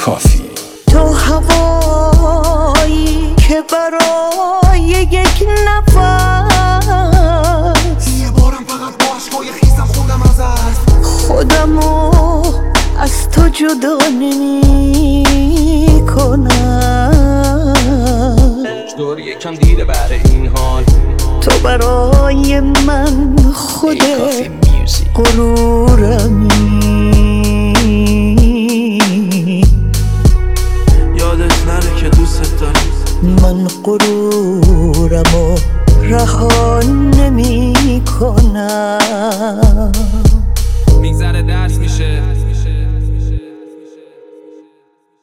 کافی. تو هوایی که برای یک نفس یه بارم فقط با عشقای خیسم خوندم ازت، خودمو از تو جدا نمی کنم. دور یکم دیره برای این حال، تو برای من خود کافی میوزیک. غرورمی، یادت نره که دوست دارم. من غرورمو رها نمی کنم. میگذره درس میشه